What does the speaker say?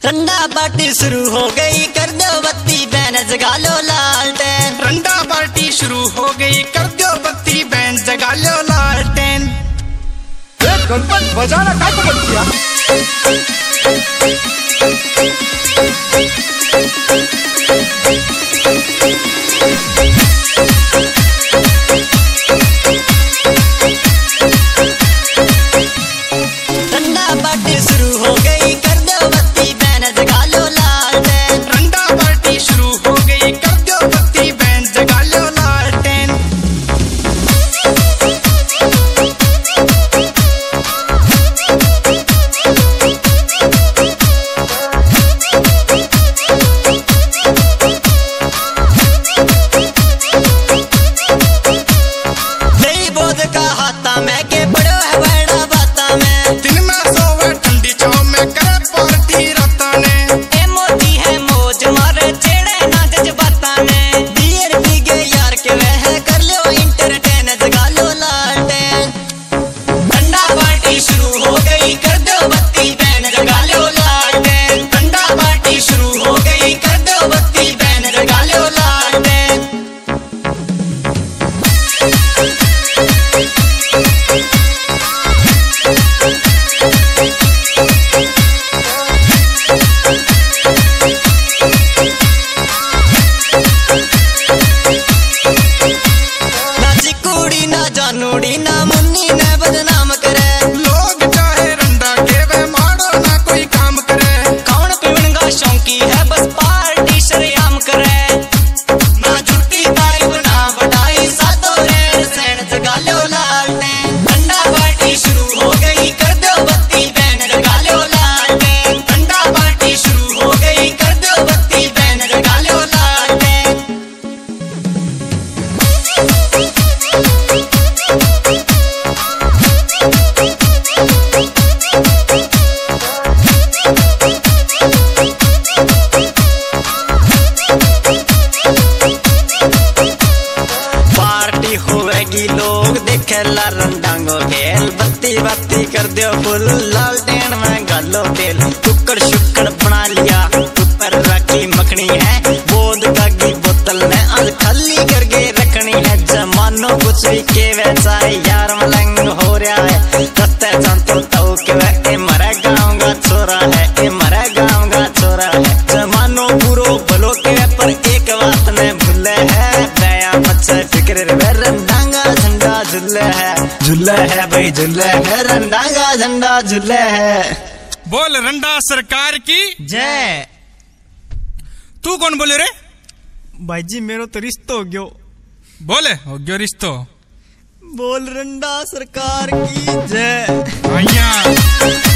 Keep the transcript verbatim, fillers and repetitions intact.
रंडा party शुरू हो गई, कर दो बत्ती बैन जगा लो लालटेन। रंडा पार्टी शुरू हो गई, कर दो बत्ती बैन जगा लो लालटेन। गणपत बजाना काय को बंद किया? रंडा पार्टी शुरू हो गई, कर दो बत्ती बैन जगा लो लालटेन। रंडा पार्टी शुरू हो गई, कर दो बत्ती बैन जगा लो लालटेन। नहीं बोध का हाथा में के बड़ो है बड़ा बाता में। दिन में सोवे ठंडी छाव में करे पार्टी राता ने। ए मोती है मौज मारे छेड़े ना जज्बाता ने। बियर पी गए यार के वह कर लो इंटरटेन जगा लो लालटेन। रंडा पार्टी शुरू हो गई, कर दो बत्ती बैन जगा लो लालटेन। रंडा पार्टी शुरू हो गई, कर दो बत्ती बैन जगा लो लालटेन। ना चिकुड़ी ना जानूड़ी ना मुन्नी ने बदनाम करे। लोग चाहे रंडा के वे मारो ना कोई काम करे। कौन पीवन का शौकी है बस पार्टी शरेआम करे। ना झूठी तारीफ ना बढ़ाई सातों रेड़ सैन जगा लो लालटेन। रंडा पार्टी शुरू हो गई, कर दो बत्ती बैन जगा लो लालटेन। रंडा पार्टी शुरू हो गई, कर दो बत्ती बैन जगा लो लालटेन। पार्टी होएगी लोग देखेला रंडांगो खेल। बत्ती बत्ती कर दो फुल लालटेन में गालो तेल। टुकड़ शुक्कड़ बना लिया ऊपर रखी मखनी है। बोध का की बोतल ने आज खाली करके रखनी है। जमानो कुछ भी के वैसा है यार मलंग हो रहा है। कत्ते संतो तो के वे मरे गाँव का छोरा है। ए मरे गाँव का छोरा है। जमानो पूरो भलो के पर एक बात ने भूले है। दया बच्चे फिक्र रे रंडांगा झंडा झुल्ले है। झुल्ले है भाई झुल्ले है, रंडांगा झंडा झुल्ले है। बोल रंडा सरकार की जय। तू कौन बोले रे? भाई जी मेरो तो रिश्तो हो गयो। बोले हो गयो रिश्तो। बोल रंडा सरकार की जय। आइया